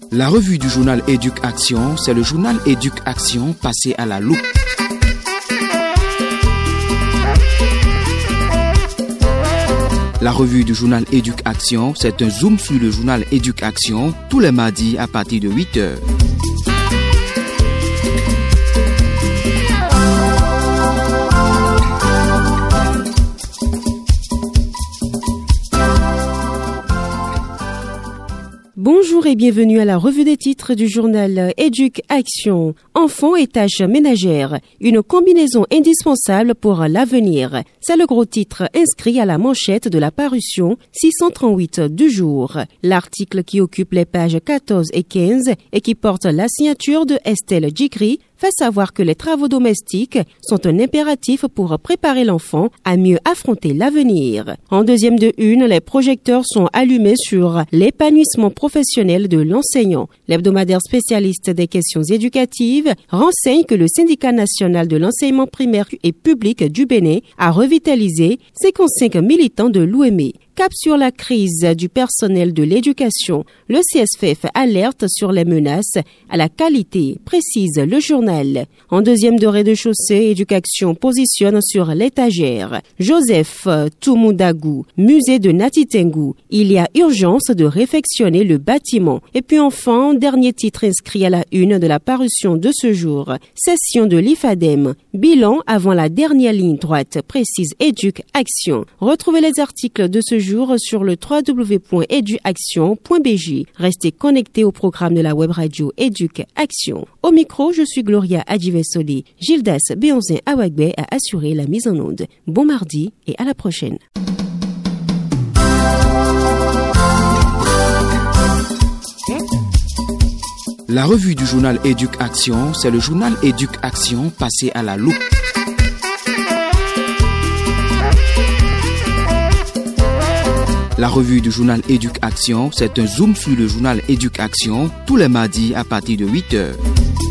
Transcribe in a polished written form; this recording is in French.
La revue du journal Éduc-Action, c'est le journal Éduc-Action passé à la loupe. La revue du journal Éduc-Action, c'est un zoom sur le journal Éduc-Action tous les mardis à partir de 8h. Bonjour et bienvenue à la revue des titres du journal Éduc-Action. Enfants et tâches ménagères, une combinaison indispensable pour l'avenir. C'est le gros titre inscrit à la manchette de la parution 638 du jour. L'article qui occupe les pages 14 et 15 et qui porte la signature de Estelle Djikri fait savoir que les travaux domestiques sont un impératif pour préparer l'enfant à mieux affronter l'avenir. En deuxième de une, les projecteurs sont allumés sur l'épanouissement professionnel de l'enseignant. L'hebdomadaire spécialiste des questions éducatives renseigne que le syndicat national de l'enseignement primaire et public du Bénin a revitalisé 55 militants de l'UEME. Cap sur la crise du personnel de l'éducation, le CSFF alerte sur les menaces à la qualité, précise le journal. En deuxième de rez-de-chaussée, Éduc-Action positionne sur l'étagère. Joseph Toumoudagou, musée de Natitengu. Il y a urgence de réfectionner le bâtiment. Et puis enfin, dernier titre inscrit à la une de la parution de ce jour. Session de l'IFADEM. Bilan avant la dernière ligne droite, précise Éduc-Action. Retrouvez les articles de ce jour sur le www.educaction.bj. Restez connectés au programme de la web radio Éduc-Action. Au micro, je suis Gloria Adjivesoli. Gildas Béonzin Awagbe a assuré la mise en onde. Bon mardi et à la prochaine. La revue du journal Éduc-Action, c'est le journal Éduc-Action passé à la loupe. La revue du journal Éduc-Action, c'est un zoom sur le journal Éduc-Action tous les mardis à partir de 8h.